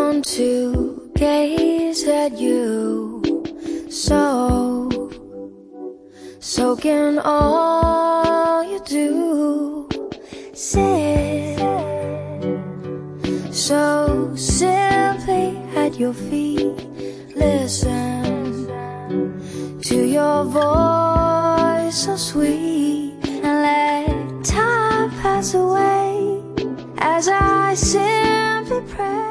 want to gaze at you, soak in all you do. Sit so simply at your feet. Listen to your voice so sweet, and let time pass away as I simply pray.